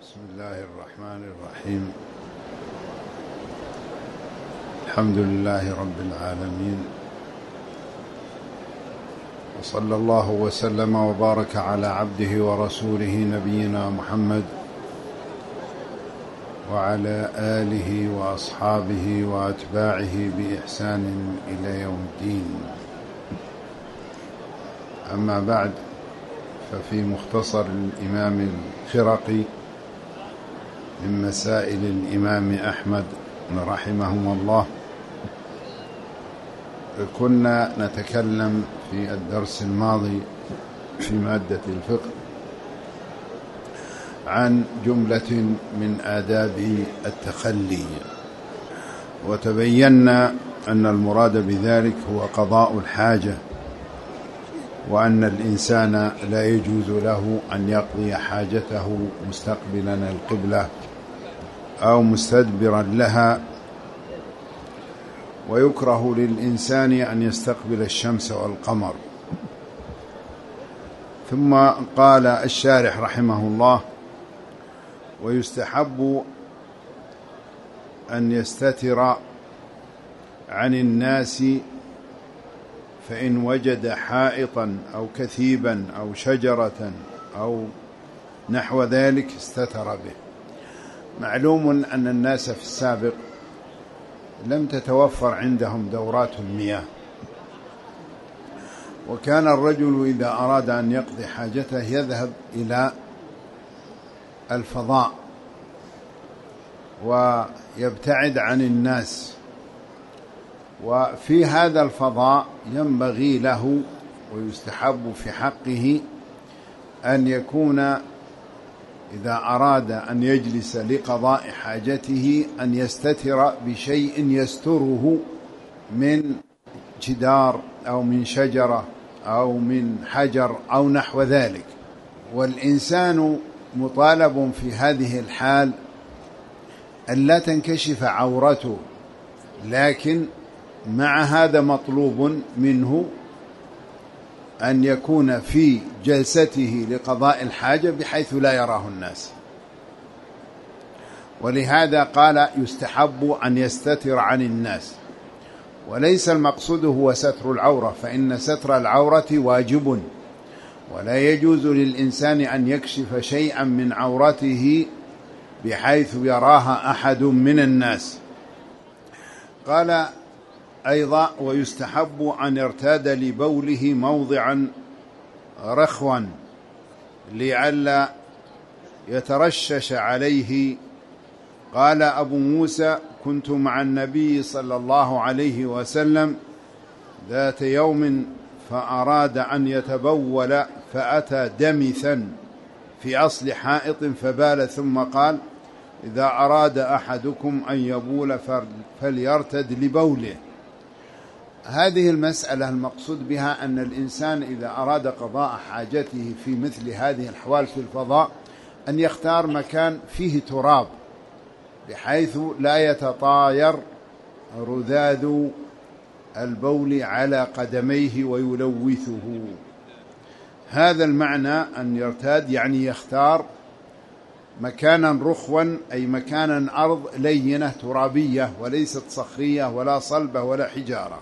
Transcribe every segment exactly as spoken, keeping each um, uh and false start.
بسم الله الرحمن الرحيم. الحمد لله رب العالمين، وصلى الله وسلم وبارك على عبده ورسوله نبينا محمد وعلى آله وأصحابه وأتباعه بإحسان إلى يوم الدين. أما بعد، ففي مختصر الإمام الخرقي من مسائل الإمام أحمد رحمه الله، كنا نتكلم في الدرس الماضي في مادة الفقه عن جملة من آداب التخلي، وتبينا أن المراد بذلك هو قضاء الحاجة، وأن الإنسان لا يجوز له أن يقضي حاجته مستقبلا القبلة أو مستدبرا لها، ويكره للإنسان أن يستقبل الشمس والقمر. ثم قال الشارح رحمه الله: ويستحب أن يستتر عن الناس، فإن وجد حائطا أو كثيبا أو شجرة أو نحو ذلك استتر به. معلوم أن الناس في السابق لم تتوفر عندهم دورات المياه، وكان الرجل إذا أراد أن يقضي حاجته يذهب إلى الفضاء ويبتعد عن الناس، وفي هذا الفضاء ينبغي له ويستحب في حقه أن يكون إذا أراد أن يجلس لقضاء حاجته أن يستتر بشيء يستره من جدار أو من شجرة أو من حجر أو نحو ذلك. والإنسان مطالب في هذه الحال أن لا تنكشف عورته، لكن مع هذا مطلوب منه أن يكون في جلسته لقضاء الحاجة بحيث لا يراه الناس. ولهذا قال يستحب أن يستتر عن الناس، وليس المقصود هو ستر العورة، فإن ستر العورة واجب، ولا يجوز للإنسان أن يكشف شيئا من عورته بحيث يراها أحد من الناس. قال أيضا: ويستحب أن يرتاد لبوله موضعا رخوا لئلا يترشش عليه. قال أبو موسى: كنت مع النبي صلى الله عليه وسلم ذات يوم فأراد أن يتبول، فأتى دمثا في أصل حائط فبال، ثم قال: إذا أراد أحدكم أن يبول فليرتد لبوله. هذه المسألة المقصود بها أن الإنسان إذا أراد قضاء حاجته في مثل هذه الأحوال في الفضاء أن يختار مكان فيه تراب بحيث لا يتطاير رذاذ البول على قدميه ويلوثه. هذا المعنى، أن يرتاد يعني يختار مكانا رخوا، أي مكانا أرض لينة ترابية وليست صخرية ولا صلبة ولا حجارة.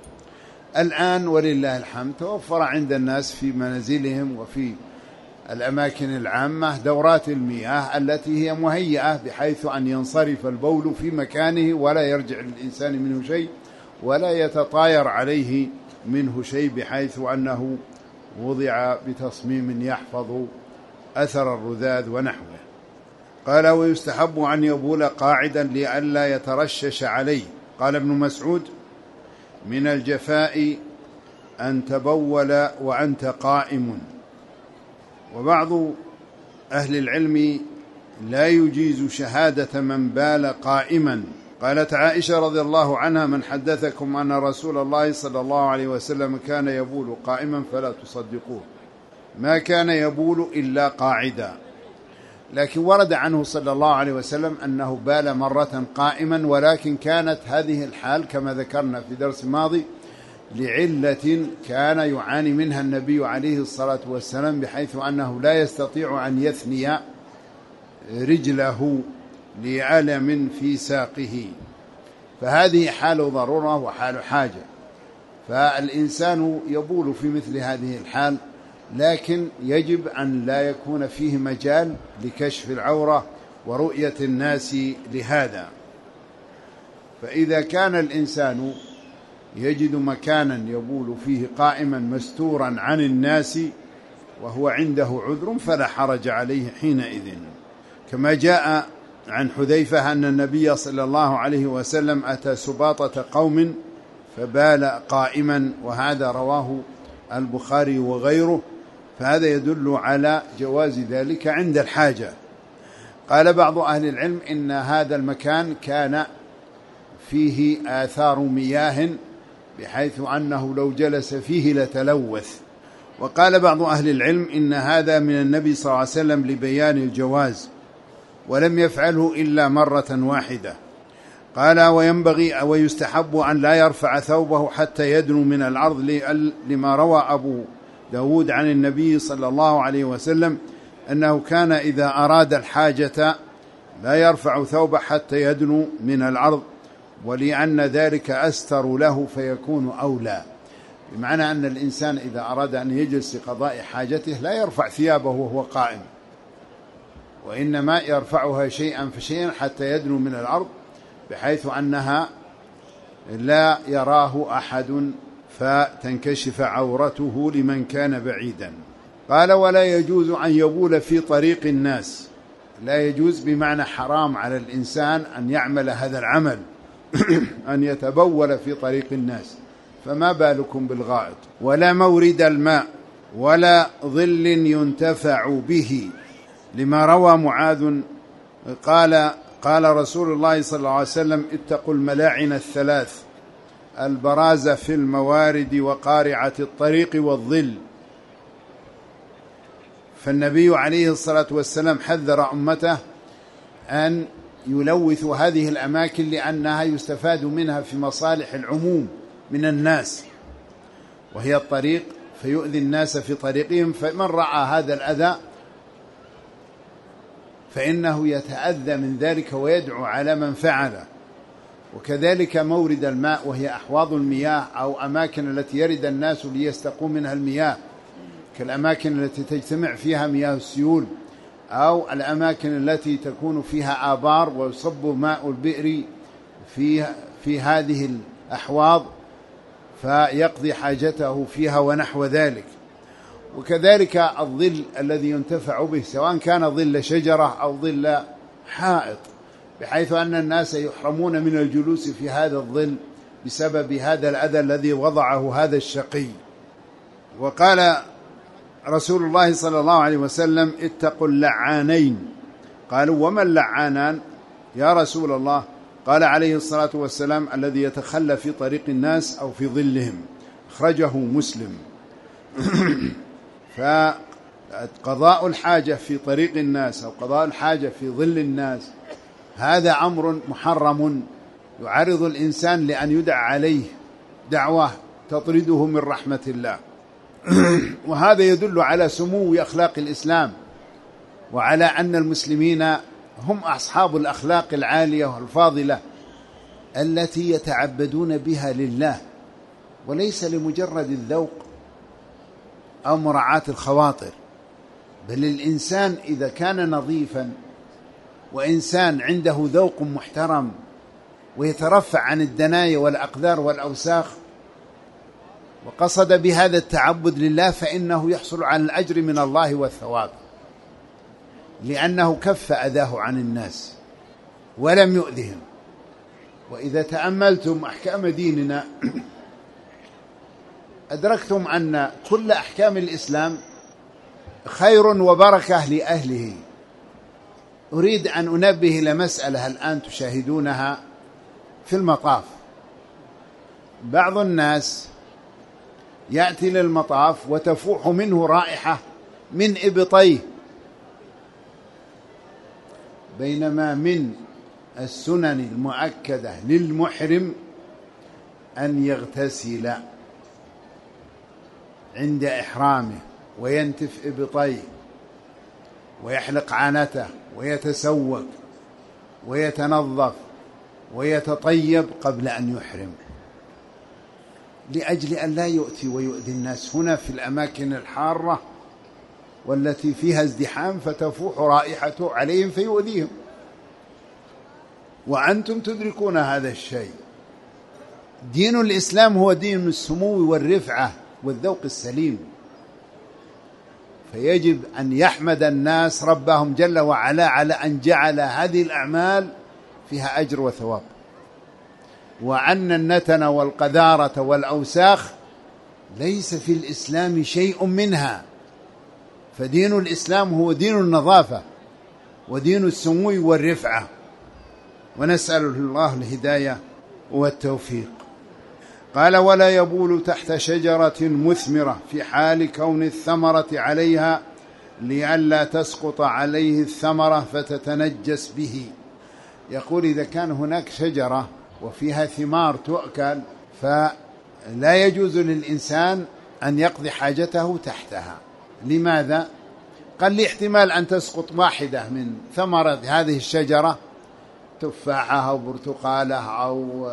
الآن ولله الحمد توفر عند الناس في منازلهم وفي الأماكن العامة دورات المياه التي هي مهيئة بحيث أن ينصرف البول في مكانه ولا يرجع للإنسان منه شيء ولا يتطاير عليه منه شيء، بحيث أنه وضع بتصميم يحفظ أثر الرذاذ ونحوه. قال: ويستحب أن يبول قاعدا لئلا يترشش عليه. قال ابن مسعود: من الجفاء أن تبول وأنت قائم. وبعض أهل العلم لا يجيز شهادة من بال قائما. قالت عائشة رضي الله عنها: من حدثكم أن رسول الله صلى الله عليه وسلم كان يبول قائما فلا تصدقوه، ما كان يبول إلا قاعدا. لكن ورد عنه صلى الله عليه وسلم أنه بال مرة قائما، ولكن كانت هذه الحال كما ذكرنا في درس ماضي لعلة كان يعاني منها النبي عليه الصلاة والسلام، بحيث أنه لا يستطيع أن يثني رجله لألم في ساقه، فهذه حال ضرورة وحال حاجة، فالإنسان يبول في مثل هذه الحال، لكن يجب أن لا يكون فيه مجال لكشف العورة ورؤية الناس لهذا. فإذا كان الإنسان يجد مكانا يبول فيه قائما مستورا عن الناس وهو عنده عذر فلا حرج عليه حينئذ، كما جاء عن حذيفة أن النبي صلى الله عليه وسلم أتى سباطة قوم فبال قائما، وهذا رواه البخاري وغيره، فهذا يدل على جواز ذلك عند الحاجة. قال بعض أهل العلم إن هذا المكان كان فيه آثار مياه بحيث أنه لو جلس فيه لتلوث. وقال بعض أهل العلم إن هذا من النبي صلى الله عليه وسلم لبيان الجواز، ولم يفعله إلا مرة واحدة. قال وينبغي ويستحب أن لا يرفع ثوبه حتى يدنو من الأرض، لما روى أبو داود عن النبي صلى الله عليه وسلم أنه كان إذا أراد الحاجة لا يرفع ثوبه حتى يدنو من الأرض، ولأن ذلك أستر له فيكون أولى، بمعنى أن الإنسان إذا أراد أن يجلس لقضاء حاجته لا يرفع ثيابه وهو قائم، وإنما يرفعها شيئا فشيئا حتى يدنو من الأرض بحيث أنها لا يراه أحد فتنكشف عورته لمن كان بعيدا. قال ولا يجوز أن يبول في طريق الناس، لا يجوز بمعنى حرام على الإنسان أن يعمل هذا العمل أن يتبول في طريق الناس، فما بالكم بالغائط. ولا مورد الماء ولا ظل ينتفع به، لما روى معاذ قال قال رسول الله صلى الله عليه وسلم اتقوا الملاعن الثلاث، البراز في الموارد وقارعة الطريق والظل. فالنبي عليه الصلاة والسلام حذر أمته أن يلوثوا هذه الأماكن لأنها يستفاد منها في مصالح العموم من الناس، وهي الطريق، فيؤذي الناس في طريقهم، فمن رأى هذا الأذى فإنه يتأذى من ذلك ويدعو على من فعله. وكذلك مورد الماء وهي أحواض المياه أو أماكن التي يرد الناس ليستقوا منها المياه، كالأماكن التي تجتمع فيها مياه السيول، أو الأماكن التي تكون فيها آبار ويصب ماء البئر في, في هذه الأحواض فيقضي حاجته فيها ونحو ذلك. وكذلك الظل الذي ينتفع به، سواء كان ظل شجرة أو ظل حائط، بحيث أن الناس يحرمون من الجلوس في هذا الظل بسبب هذا الأذى الذي وضعه هذا الشقي. وقال رسول الله صلى الله عليه وسلم اتقوا اللعانين. قالوا وما اللعانان يا رسول الله؟ قال عليه الصلاة والسلام الذي يتخلى في طريق الناس أو في ظلهم، أخرجه مسلم. فقضاء الحاجة في طريق الناس أو قضاء الحاجة في ظل الناس هذا أمر محرم يعرض الإنسان لأن يدعى عليه دعوة تطرده من رحمة الله. وهذا يدل على سمو أخلاق الإسلام، وعلى أن المسلمين هم أصحاب الأخلاق العالية والفاضلة التي يتعبدون بها لله، وليس لمجرد الذوق أو مراعاة الخواطر. بل الإنسان إذا كان نظيفا وإنسان عنده ذوق محترم ويترفع عن الدنايا والأقدار والأوساخ وقصد بهذا التعبد لله، فإنه يحصل على الأجر من الله والثواب، لأنه كف أذاه عن الناس ولم يؤذهم. وإذا تأملتم أحكام ديننا أدركتم أن كل أحكام الإسلام خير وبركة لأهله. أريد أن أنبه إلى مسألة الآن تشاهدونها في المطاف. بعض الناس يأتي للمطاف وتفوح منه رائحة من إبطيه، بينما من السنن المؤكدة للمحرم أن يغتسل عند إحرامه وينتف إبطيه، ويحلق عانته ويتسوق ويتنظف ويتطيب قبل أن يحرم، لأجل أن لا يؤتي ويؤذي الناس هنا في الأماكن الحارة والتي فيها ازدحام فتفوح رائحته عليهم فيؤذيهم، وأنتم تدركون هذا الشيء. دين الإسلام هو دين السمو والرفعة والذوق السليم، فيجب أن يحمد الناس ربهم جل وعلا على أن جعل هذه الأعمال فيها أجر وثواب، وأن النتن والقذارة والأوساخ ليس في الإسلام شيء منها، فدين الإسلام هو دين النظافة ودين السمو والرفعة، ونسأل الله الهداية والتوفيق. قال: ولا يبول تحت شجرة مثمرة في حال كون الثمرة عليها لئلا تسقط عليه الثمرة فتتنجس به. يقول إذا كان هناك شجرة وفيها ثمار تؤكل فلا يجوز للإنسان أن يقضي حاجته تحتها. لماذا؟ قال لي احتمال أن تسقط واحدة من ثمرة هذه الشجرة، تفاحة أو برتقالة أو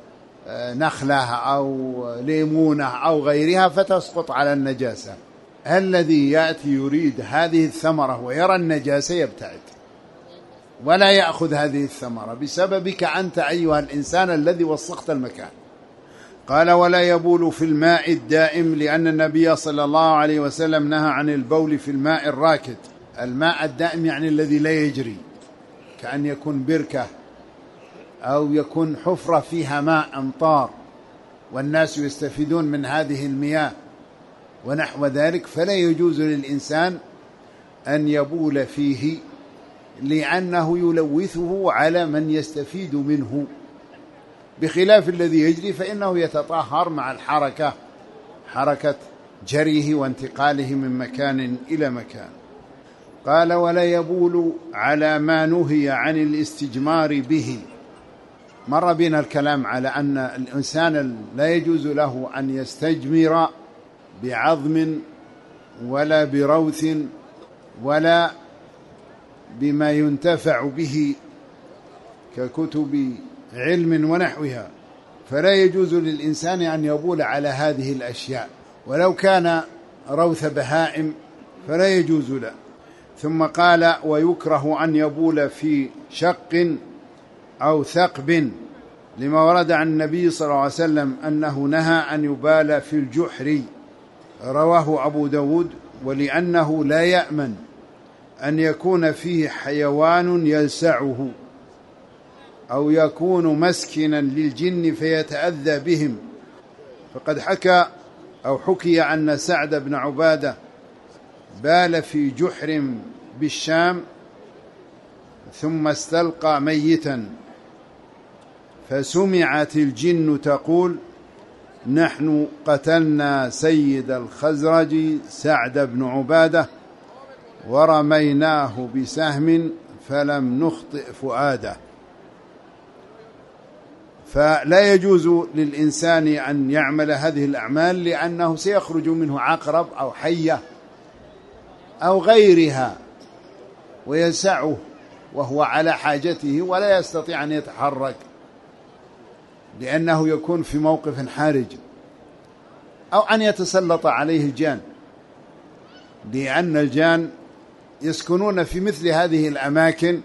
نخلة أو ليمونة أو غيرها فتسقط على النجاسة. الذي يأتي يريد هذه الثمرة ويرى النجاسة يبتعد ولا يأخذ هذه الثمرة بسببك أنت أيها الإنسان الذي وسخت المكان. قال: ولا يبول في الماء الدائم، لأن النبي صلى الله عليه وسلم نهى عن البول في الماء الراكد. الماء الدائم يعني الذي لا يجري، كأن يكون بركة أو يكون حفرة فيها ماء أمطار والناس يستفيدون من هذه المياه ونحو ذلك، فلا يجوز للإنسان أن يبول فيه، لأنه يلوثه على من يستفيد منه، بخلاف الذي يجري فإنه يتطهر مع الحركة، حركة جريه وانتقاله من مكان إلى مكان. قال: ولا يبول على ما نهي عن الاستجمار به. مر بنا الكلام على أن الإنسان لا يجوز له أن يستجمر بعظم ولا بروث ولا بما ينتفع به ككتب علم ونحوها، فلا يجوز للإنسان أن يبول على هذه الأشياء، ولو كان روث بهائم فلا يجوز له. ثم قال: ويكره أن يبول في شق أو ثقب، لما ورد عن النبي صلى الله عليه وسلم أنه نهى أن يبال في الجحر، رواه أبو داود، ولأنه لا يأمن أن يكون فيه حيوان يلسعه أو يكون مسكنا للجن فيتأذى بهم. فقد حكى أو حكي أن سعد بن عبادة بال في جحر بالشام ثم استلقى ميتا، فسمعت الجن تقول: نحن قتلنا سيد الخزرج سعد بن عبادة ورميناه بسهم فلم نخطئ فؤاده. فلا يجوز للإنسان أن يعمل هذه الأعمال، لأنه سيخرج منه عقرب أو حية أو غيرها ويسعه وهو على حاجته ولا يستطيع أن يتحرك، لأنه يكون في موقف حرج، أو أن يتسلط عليه الجان، لأن الجان يسكنون في مثل هذه الأماكن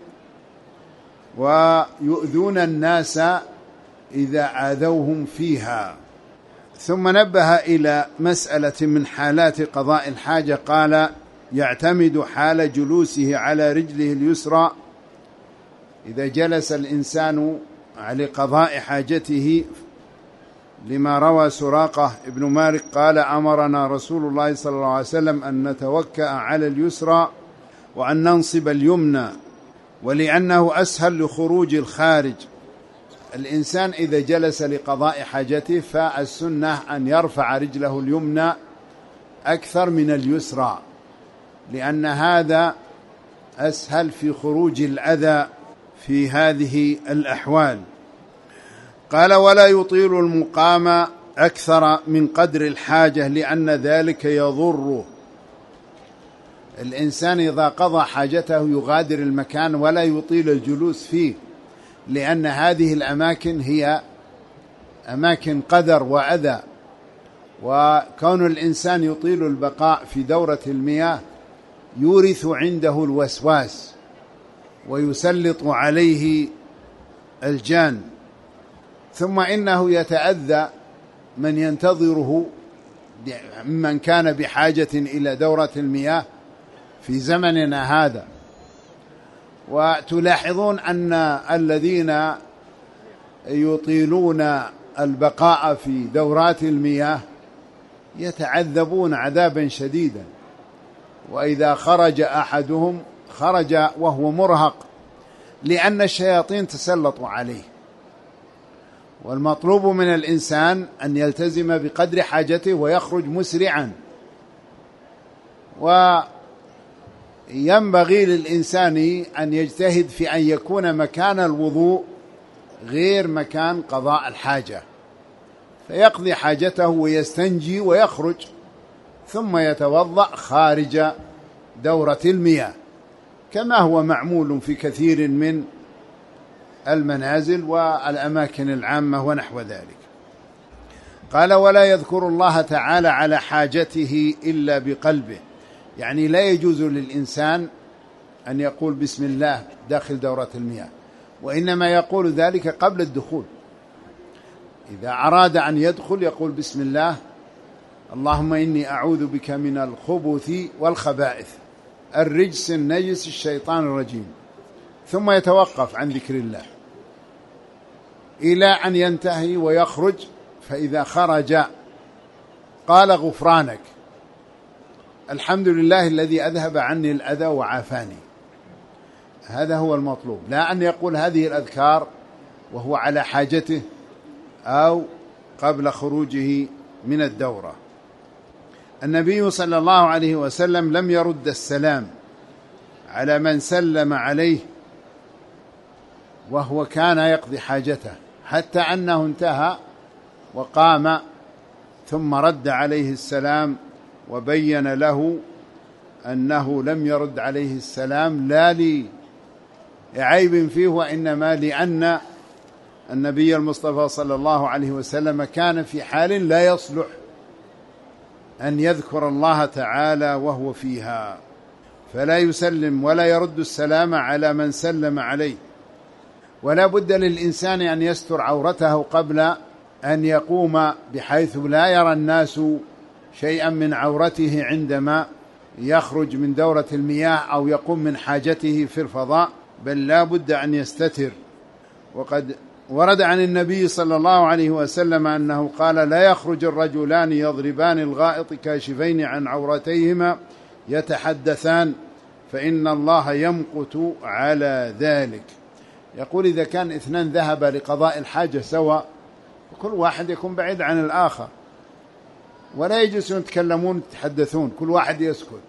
ويؤذون الناس إذا آذوهم فيها. ثم نبه إلى مسألة من حالات قضاء الحاجة، قال: يعتمد حال جلوسه على رجله اليسرى. إذا جلس الإنسان على قضاء حاجته، لما روى سراقة ابن مالك قال: أمرنا رسول الله صلى الله عليه وسلم أن نتوكأ على اليسرى وأن ننصب اليمنى، ولأنه أسهل لخروج الخارج. الإنسان إذا جلس لقضاء حاجته فالسنة أن يرفع رجله اليمنى أكثر من اليسرى، لأن هذا أسهل في خروج الأذى في هذه الأحوال. قال: ولا يطيل المقام أكثر من قدر الحاجة، لأن ذلك يضره. الإنسان إذا قضى حاجته يغادر المكان ولا يطيل الجلوس فيه، لأن هذه الأماكن هي أماكن قدر وأذى، وكون الإنسان يطيل البقاء في دورة المياه يورث عنده الوسواس ويسلط عليه الجان، ثم إنه يتأذى من ينتظره ممن كان بحاجة إلى دورة المياه في زمننا هذا. وتلاحظون أن الذين يطيلون البقاء في دورات المياه يتعذبون عذابا شديدا، وإذا خرج أحدهم خرج وهو مرهق، لأن الشياطين تسلطوا عليه. والمطلوب من الإنسان أن يلتزم بقدر حاجته ويخرج مسرعا. وينبغي للإنسان أن يجتهد في أن يكون مكان الوضوء غير مكان قضاء الحاجة، فيقضي حاجته ويستنجي ويخرج ثم يتوضأ خارج دورة المياه، كما هو معمول في كثير من المنازل والأماكن العامة ونحو ذلك. قال: ولا يذكر الله تعالى على حاجته إلا بقلبه، يعني لا يجوز للإنسان أن يقول بسم الله داخل دورة المياه، وإنما يقول ذلك قبل الدخول. إذا أراد أن يدخل يقول بسم الله، اللهم إني أعوذ بك من الخبث والخبائث الرجس النجس الشيطان الرجيم، ثم يتوقف عن ذكر الله إلى أن ينتهي ويخرج. فإذا خرج قال: غفرانك، الحمد لله الذي أذهب عني الأذى وعافاني. هذا هو المطلوب، لا أن يقول هذه الأذكار وهو على حاجته أو قبل خروجه من الدورة. النبي صلى الله عليه وسلم لم يرد السلام على من سلم عليه وهو كان يقضي حاجته، حتى أنه انتهى وقام ثم رد عليه السلام وبين له أنه لم يرد عليه السلام لا لعيب فيه، وإنما لأن النبي المصطفى صلى الله عليه وسلم كان في حال لا يصلح أن يذكر الله تعالى وهو فيها، فلا يسلم ولا يرد السلام على من سلم عليه. ولا بد للإنسان أن يستر عورته قبل أن يقوم، بحيث لا يرى الناس شيئا من عورته عندما يخرج من دورة المياه أو يقوم من حاجته في الفضاء، بل لا بد أن يستتر. وقد ورد عن النبي صلى الله عليه وسلم أنه قال: لا يخرج الرجلان يضربان الغائط كاشفين عن عورتيهما يتحدثان فإن الله يمقت على ذلك. يقول إذا كان اثنان ذهب لقضاء الحاجة سوا، كل واحد يكون بعيد عن الآخر، ولا يجلسون يتكلمون يتحدثون، كل واحد يسكت.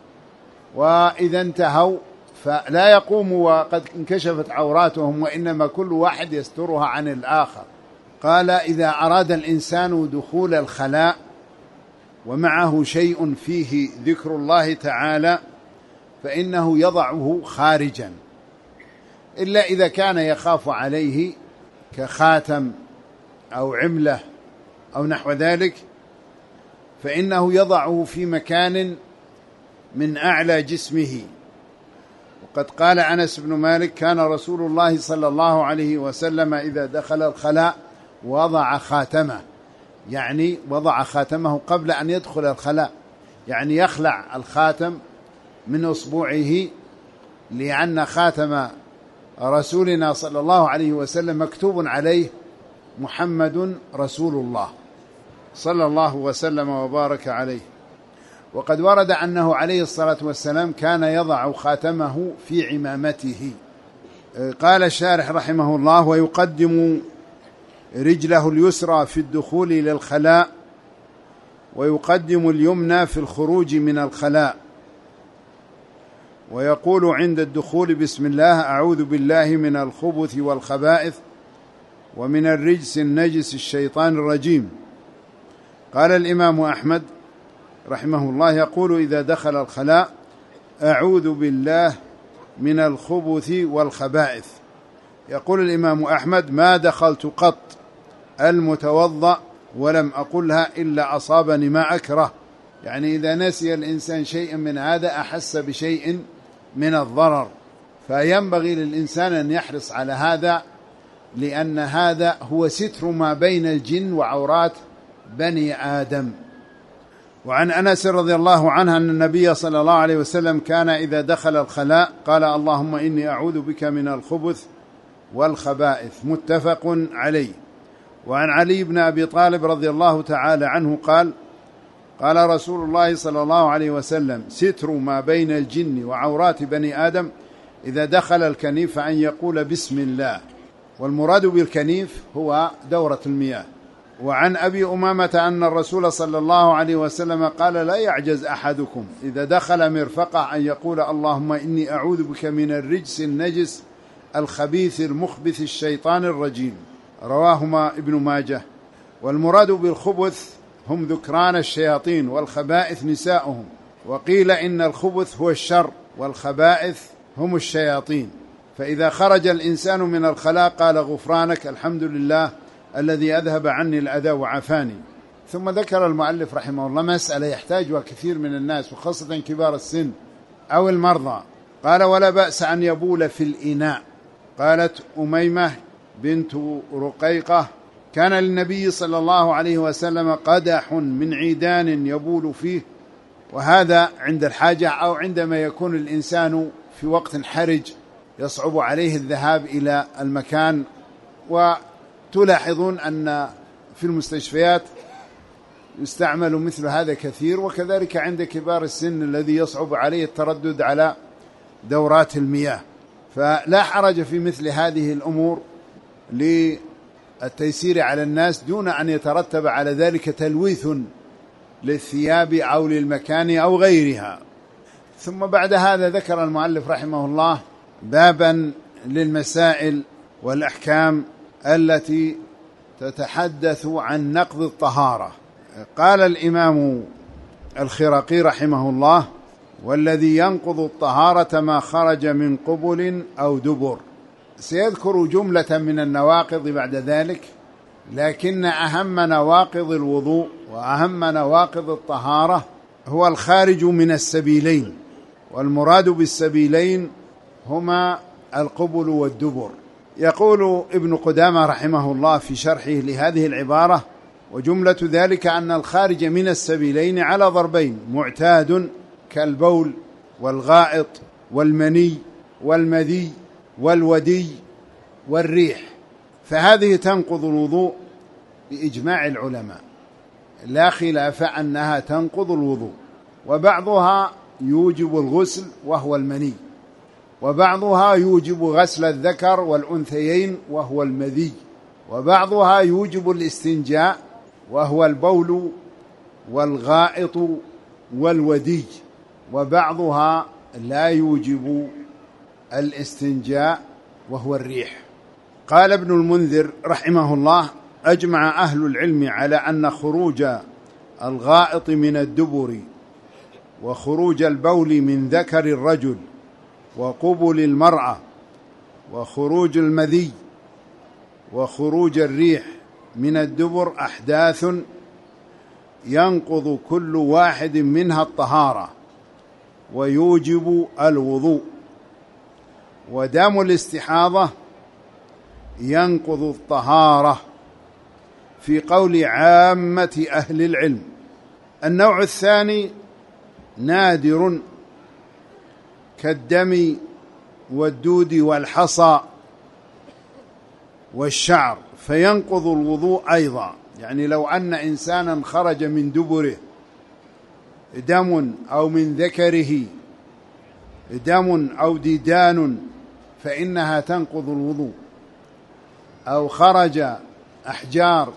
وإذا انتهوا فلا يقوموا وقد انكشفت عوراتهم، وإنما كل واحد يسترها عن الآخر. قال: إذا أراد الإنسان دخول الخلاء ومعه شيء فيه ذكر الله تعالى فإنه يضعه خارجا، إلا إذا كان يخاف عليه كخاتم أو عملة أو نحو ذلك، فإنه يضعه في مكان من أعلى جسمه. وقد قال أنس بن مالك: كان رسول الله صلى الله عليه وسلم إذا دخل الخلاء وضع خاتمه، يعني وضع خاتمه قبل أن يدخل الخلاء، يعني يخلع الخاتم من أصبعه، لأن خاتم رسولنا صلى الله عليه وسلم مكتوب عليه محمد رسول الله صلى الله وسلم وبارك عليه. وقد ورد أنه عليه الصلاة والسلام كان يضع خاتمه في عمامته. قال الشارح رحمه الله: ويقدم رجله اليسرى في الدخول إلى الخلاء، ويقدم اليمنى في الخروج من الخلاء، ويقول عند الدخول: بسم الله أعوذ بالله من الخبث والخبائث ومن الرجس النجس الشيطان الرجيم. قال الإمام أحمد رحمه الله: يقول إذا دخل الخلاء: أعوذ بالله من الخبث والخبائث. يقول الإمام أحمد: ما دخلت قط المتوضأ ولم أقلها إلا أصابني ما أكره. يعني إذا نسي الإنسان شيئا من هذا أحس بشيء من الضرر، فينبغي للإنسان أن يحرص على هذا، لأن هذا هو ستر ما بين الجن وعورات بني آدم. وعن أنس رضي الله عنه أن النبي صلى الله عليه وسلم كان إذا دخل الخلاء قال: اللهم إني أعوذ بك من الخبث والخبائث. متفق عليه. وعن علي بن أبي طالب رضي الله تعالى عنه قال: قال رسول الله صلى الله عليه وسلم: ستر ما بين الجن وعورات بني آدم إذا دخل الكنيف أن يقول بسم الله. والمراد بالكنيف هو دورة المياه. وعن أبي أمامة أن الرسول صلى الله عليه وسلم قال: لا يعجز أحدكم إذا دخل مرفقه أن يقول: اللهم إني أعوذ بك من الرجس النجس الخبيث المخبث الشيطان الرجيم. رواهما ابن ماجه. والمراد بالخبث هم ذكران الشياطين، والخبائث نساؤهم. وقيل إن الخبث هو الشر، والخبائث هم الشياطين. فإذا خرج الإنسان من الخلاء قال: غفرانك، الحمد لله الذي أذهب عني الأذى وعافاني. ثم ذكر المؤلف رحمه الله مسألة يحتاجها كثير من الناس وخاصة كبار السن أو المرضى. قال: ولا بأس أن يبول في الإناء. قالت أميمة بنت رقيقة: كان للنبي صلى الله عليه وسلم قدح من عيدان يبول فيه، وهذا عند الحاجة أو عندما يكون الإنسان في وقت حرج يصعب عليه الذهاب إلى المكان. وتلاحظون أن في المستشفيات يستعمل مثل هذا كثير، وكذلك عند كبار السن الذي يصعب عليه التردد على دورات المياه. فلا حرج في مثل هذه الأمور للتيسير على الناس دون أن يترتب على ذلك تلويث للثياب أو للمكان أو غيرها. ثم بعد هذا ذكر المؤلف رحمه الله بابا للمسائل والأحكام التي تتحدث عن نقض الطهارة. قال الإمام الخرقي رحمه الله: والذي ينقض الطهارة ما خرج من قبل أو دبر. سيذكر جملة من النواقض بعد ذلك، لكن أهم نواقض الوضوء وأهم نواقض الطهارة هو الخارج من السبيلين، والمراد بالسبيلين هما القبل والدبر. يقول ابن قدامة رحمه الله في شرحه لهذه العبارة: وجملة ذلك أن الخارج من السبيلين على ضربين: معتاد كالبول والغائط والمني والمذي والودي والريح. فهذه تنقض الوضوء بإجماع العلماء، لا خلاف أنها تنقض الوضوء. وبعضها يوجب الغسل وهو المني، وبعضها يوجب غسل الذكر والأنثيين وهو المذي، وبعضها يوجب الاستنجاء وهو البول والغائط والودي، وبعضها لا يوجب الاستنجاء وهو الريح. قال ابن المنذر رحمه الله: أجمع أهل العلم على أن خروج الغائط من الدبر وخروج البول من ذكر الرجل وقبل المرأة وخروج المذي وخروج الريح من الدبر أحداث ينقض كل واحد منها الطهارة ويوجب الوضوء، ودم الاستحاضة ينقض الطهارة في قول عامة أهل العلم. النوع الثاني نادر كالدم والدود والحصى والشعر فينقض الوضوء أيضا. يعني لو أن إنسانا خرج من دبره دم أو من ذكره دم أو ديدان فإنها تنقض الوضوء، أو خرج أحجار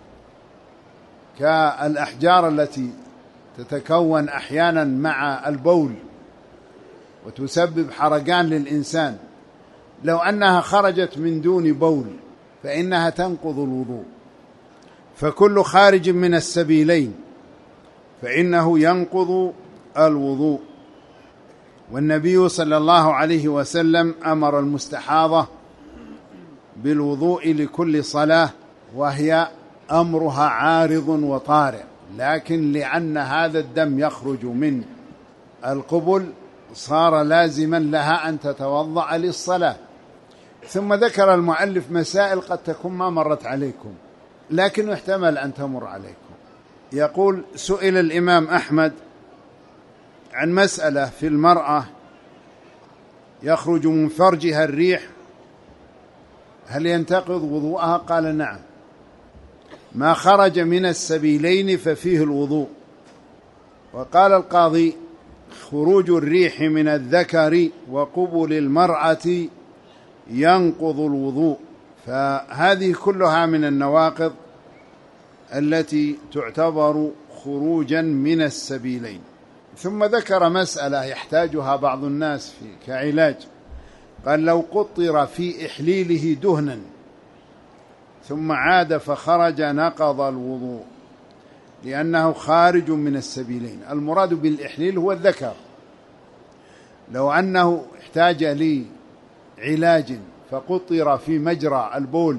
كالأحجار التي تتكون أحيانا مع البول وتسبب حرقان للإنسان، لو أنها خرجت من دون بول فإنها تنقض الوضوء. فكل خارج من السبيلين فإنه ينقض الوضوء. والنبي صلى الله عليه وسلم أمر المستحاضة بالوضوء لكل صلاة، وهي أمرها عارض وطارئ، لكن لأن هذا الدم يخرج من القبل صار لازما لها أن تتوضأ للصلاة. ثم ذكر المؤلف مسائل قد تكون ما مرت عليكم، لكن يحتمل أن تمر عليكم. يقول: سئل الإمام أحمد عن مسألة في المرأة يخرج من فرجها الريح، هل ينتقض وضوءها؟ قال: نعم، ما خرج من السبيلين ففيه الوضوء. وقال القاضي: خروج الريح من الذكر وقبل المرأة ينقض الوضوء. فهذه كلها من النواقض التي تعتبر خروجا من السبيلين. ثم ذكر مسألة يحتاجها بعض الناس في كعلاج، قال: لو قطر في إحليله دهنا ثم عاد فخرج نقض الوضوء، لأنه خارج من السبيلين. المراد بالإحليل هو الذكر. لو أنه احتاج لعلاج فقطر في مجرى البول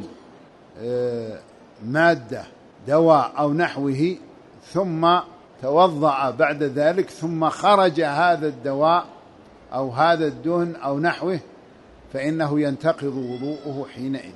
مادة دواء أو نحوه، ثم توضأ بعد ذلك ثم خرج هذا الدواء أو هذا الدهن أو نحوه، فإنه ينتقض وضوءه حينئذ.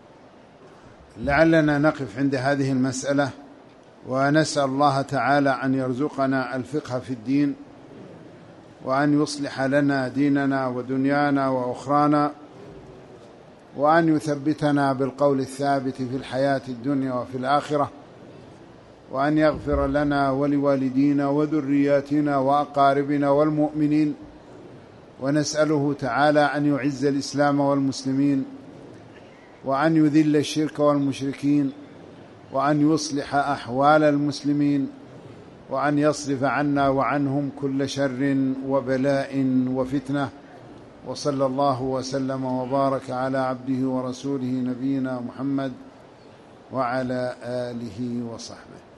لعلنا نقف عند هذه المسألة، ونسأل الله تعالى أن يرزقنا الفقه في الدين، وأن يصلح لنا ديننا ودنيانا وأخرانا، وأن يثبتنا بالقول الثابت في الحياة الدنيا وفي الآخرة، وأن يغفر لنا ولوالدينا وذرياتنا وأقاربنا والمؤمنين. ونسأله تعالى أن يعز الإسلام والمسلمين، وأن يذل الشرك والمشركين، وأن يصلح أحوال المسلمين، وأن يصرف عنا وعنهم كل شر وبلاء وفتنة. وصلى الله وسلم وبارك على عبده ورسوله نبينا محمد وعلى آله وصحبه.